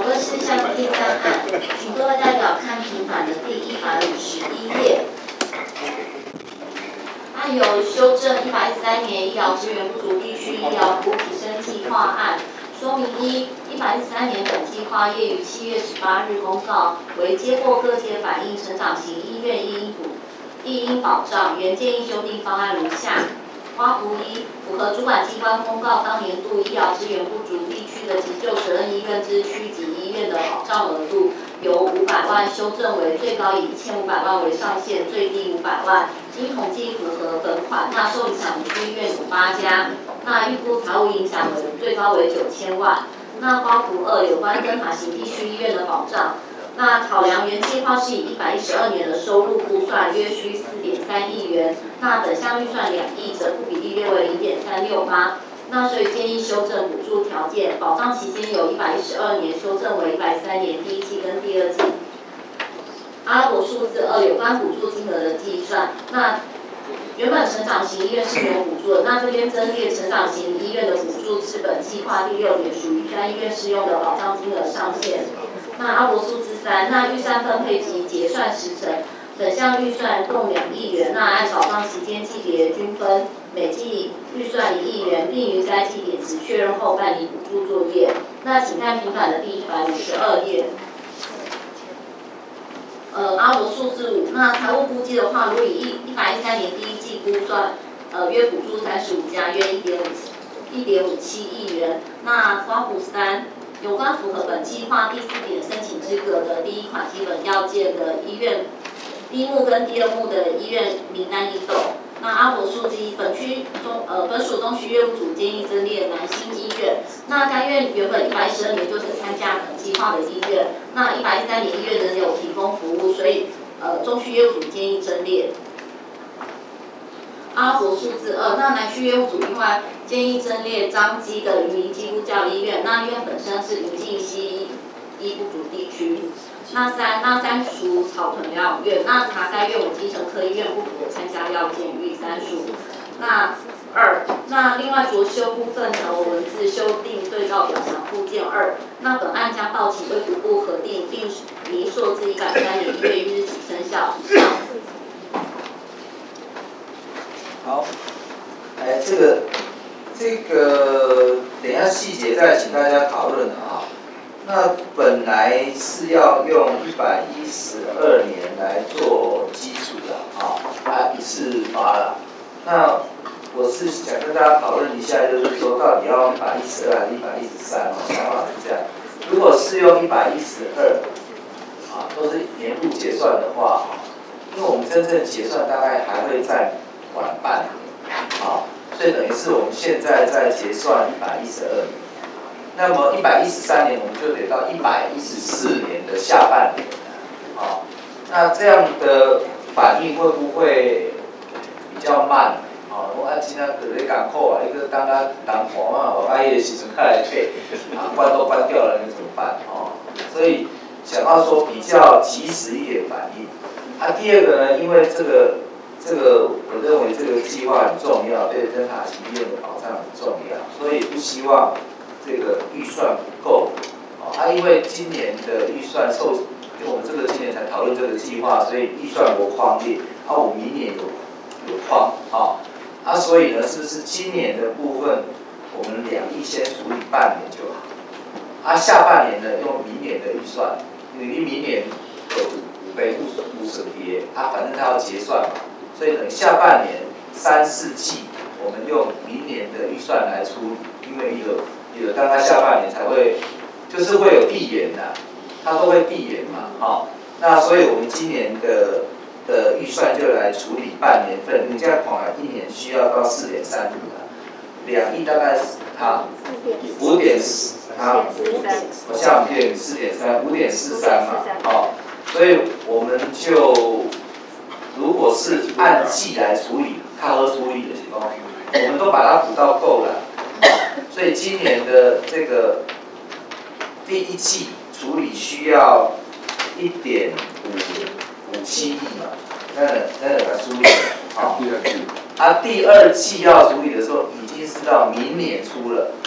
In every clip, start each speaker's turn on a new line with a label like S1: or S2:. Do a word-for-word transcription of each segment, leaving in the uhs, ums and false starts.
S1: 讨论事项的第三案，请各位代表看平板的第一百五十一页。案有修正一百一十三年医疗资源不足地区医疗服务提升计划案。说明一，一百一十三年本计划业于七月十八日公告，为接获各界反映，成长型医院亦应补亦应保障，原建议修订方案如下。花图一，符合主管机关公告当年度医疗资源不足地区的急救责任医院之区级医院的保障额度，由五百万修正为最高以一千五百万为上限，最低五百万。经统计符合本款，那受影响区医院有八家，那预估财务影响为最高为九千万。那花图二，有关灯塔型地区医院的保障。那考量原计划是以一百一十二年的收入估算，约需四点三亿元。那本项预算两亿，则不比例略为零点三六八。那所以建议修正补助条件，保障期间由一百一十二年修正为一百三年第一季跟第二季。阿拉伯数字二，有关补助金额的计算。那原本成长型医院是没有补助的，那这边增列成长型医院的补助是本计划第六点，属于该医院适用的保障金额上限。那阿拉伯数字三，那预算分配及结算时程，本项预算共两亿元，那按保障期间季别均分，每季预算一亿元，并于该季点时确认后办理补助作业。那请看平板的第一百五十二页。呃，阿拉伯数字五，那财务估计的话，如果以一一百一十三年第一季估算，呃，约补助三十五家，约一点五一点五七亿元。那花图三，有关符合本计划第四点申请资格的第一款基本要件的医院，第一目跟第二目的医院名单已抖。那阿拉伯数字一，本区中呃本属东区业务组建议增列南新医院。那该院原本一百一十二年就是参加本计划的医院，那一百一十三年医院仍有提供服务，所以呃中区业务组建议增列。阿拉伯数字二，那南区业务组另外建议增列彰基的云林基督教医院，那医院本身是临近西医医不足地区。那三，那三属草屯疗养院，那查该院为精神科医院不符合参加要件，予以删除。那二，那另外着修部分条文字修订对照表详附件二。那本案将报请卫福部核定，并移溯至一百三年一月一日起生效。以上。
S2: 好，哎，这个这个等一下细节再请大家讨论啊。那本来是要用一百一十二年来做基础的啊，啊一次发了。那我是想跟大家讨论一下，就是说到底要一百一十二还是一百一十三？想法是这样。如果是用一百一十二，啊，都是年度结算的话，因为我们真正结算大概还会再晚半年，啊，所以等于是我们现在在结算一百一十二年。那么一百一十三年我们就得到一百一十四年的下半年了，啊，那这样的反应会不会比较慢？啊，我按今天可能港口啊，一个刚刚当黄啊，我半夜的时阵开来退，啊，关都关掉了，那怎么办？哦，所以想要说比较及时一点反应。啊，第二个呢，因为这个这个我认为这个计划很重要，对灯塔型医院的保障很重要，所以不希望这个预算不够，啊，因为今年的预算受，因为我们这个今年才讨论这个计划，所以预算有框列，啊，我明年有有框，啊，啊，所以呢，是不是今年的部分我们两亿先处理半年就好，啊，下半年呢用明年的预算，因为明年有五倍五五折跌，啊，反正它要结算嘛，所以等下半年三四季我们用明年的预算来处理，因为有。有当它下半年才会，就是会有递延的，它都会递延嘛，好、哦，那所以我们今年的的预算就来处理半年份，你这样看来一年需要到四点三亿了，两亿大概啊五点四啊，我下五点四点三，五点四三嘛，好、哦，所以我们就如果是按季来处理，看何处理的情况，我们都把它补到够了。所以今年的这个第一季处理需要一点五五七亿嘛，那那个处理好。啊，第二季要处理的时候，已经是到明年初了，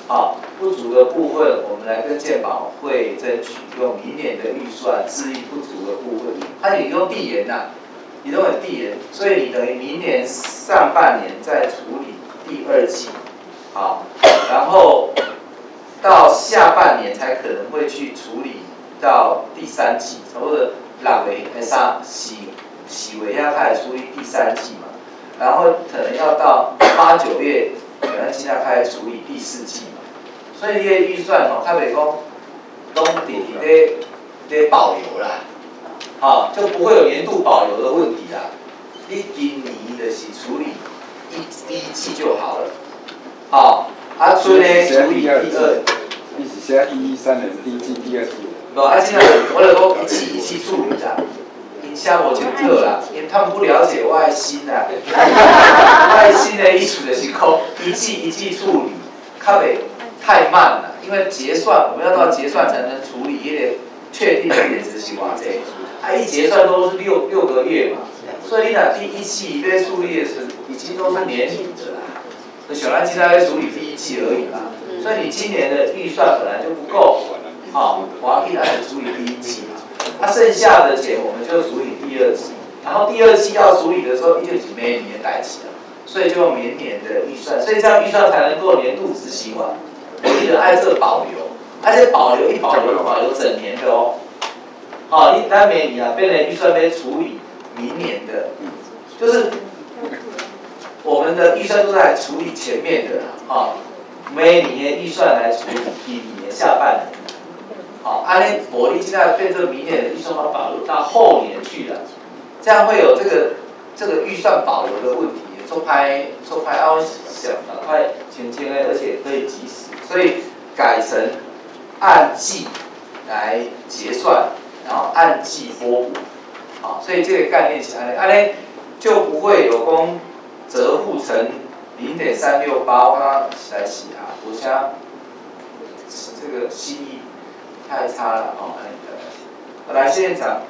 S2: 好，不足的部分我们来跟健保会争取用明年的预算支应不足的部分。它也用递延呐，你都很递延，所以你等于明年上半年再处理第二季，好，然后到下半年才可能会去处理到第三季，差不多六月哎三四四月要开始处理第三季嘛，然后可能要到八九月，可能现在开始处理第四季嘛，所以你的预算哦，它袂讲拢直直咧咧保留啦，好、哦、就不会有年度保留的问题啦。你今年就是处理一第一季就好了，好、哦，啊，所以呢处理第二。
S3: 你是写一三年第一季、第二季？
S2: 无，啊，现在我就讲一季一季处理啦，因写无清楚啦，因他们不了解我的心啦。我的心的意思就是讲，一季一季处理，较袂太慢了，因为结算我们要到结算才能处理，也得确定的日子是偌济。啊，一结算都是六六个月嘛，所以你若第一季要处理的是已经都是年底的啦，就像咱现在要处理第一季而已啦。所以你今年的预算本来就不够，好、哦，我要一来处理第一季嘛，那、啊、剩下的钱我们就处理第二季，然后第二季要处理的时候，一就几每年代起了，所以就用明年的预算，所以这样预算才能够年度执行完。我记得按这个保留，而且保留一保留保留整年的哦，好、哦，你单每年啊，变成预算被处理明年的，就是我们的预算都在处理前面的啊。哦，每年的预算来处理今年下半年，好，安尼我你现在对这个明年的预算要保留到后年去了，这样会有这个这个预算保留的问题，做拍做拍要想赶快前前而且可以及时，所以改成按季来结算，然后按季拨补，好，所以这个概念是安尼，安尼就不会有讲折户成零点三六八，我刚刚来写啊，我想这个心意太差了哦。我来现场。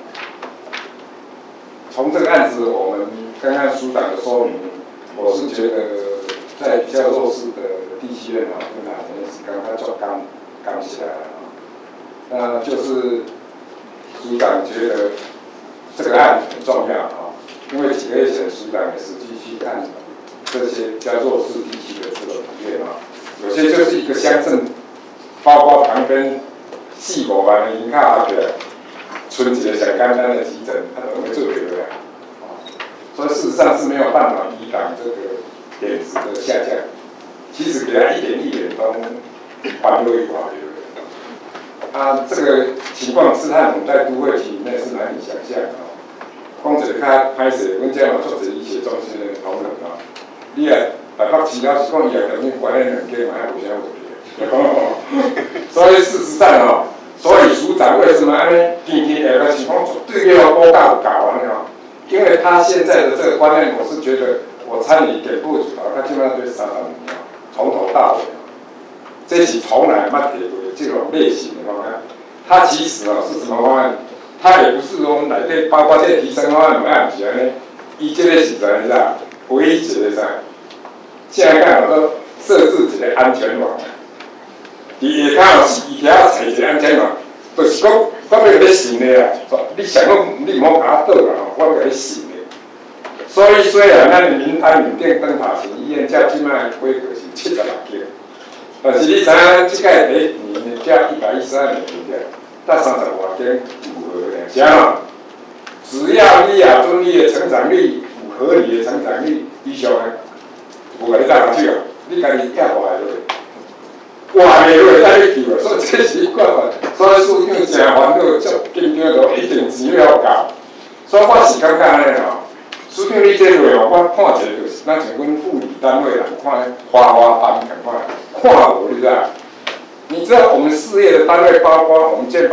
S3: 从这个案子，我们刚刚署长的说明，我是觉得在比较弱势的地区院啊，跟哪边是刚刚就刚刚起来了啊。那就是署长觉得这个案很重要啊，因为几个月前署长也实际去看这些比较弱势地区的这个医院啊，有些就是一个乡镇，包括旁边四五万的人口下起来，剩一个上简单的急诊，它怎么会做得了？所以事实上是没有办法抵挡这个点值的下降。其实给他一点一点都还未保留的。啊，这个情况是和我们在都会区里面是难以想象的。光者较歹势，阮这嘛做者医学中心的同仁啊，你啊台北市了是讲伊也等于管理两间嘛，还无啥问题。所以事实上哦，所以署长为什么安尼天天下个情况绝对要多大搞完了？因为他现在的这个观念，我是觉得我参与点部主导，他基本上对三十五年，从头到尾，这是从来没提过这种类型的方案。他其实哦是什么方案？他也不是说内底包括这个提升方案，哪样是安尼？伊这个是怎样？唯一一个啥？现在看我都设置一个安全网，伫下骹是伊遐找一个安全网，就是讲我要给你信的啊，你想讲你唔好甲我倒啦，我给你信的。所以虽然咱的民安缅甸灯塔型医院照即摆规格是七十六间，但是你知影即届第一年才一百一十二年的，才三十外间符合的，是安怎？只要你啊，遵你的成长率符合你的成长率，以上的，无甲你带落去啊，你家己寄活来落。哇！袂落再去救啊，所以这是一款嘛。所以署长真烦恼，足紧张着，一定钱要搞。所以我是感觉安尼吼，署长你这话哦，我看一个就是，咱像阮护理单位人看花花班共款，看无你知道？你知道我们事业的单位，包括我们健保。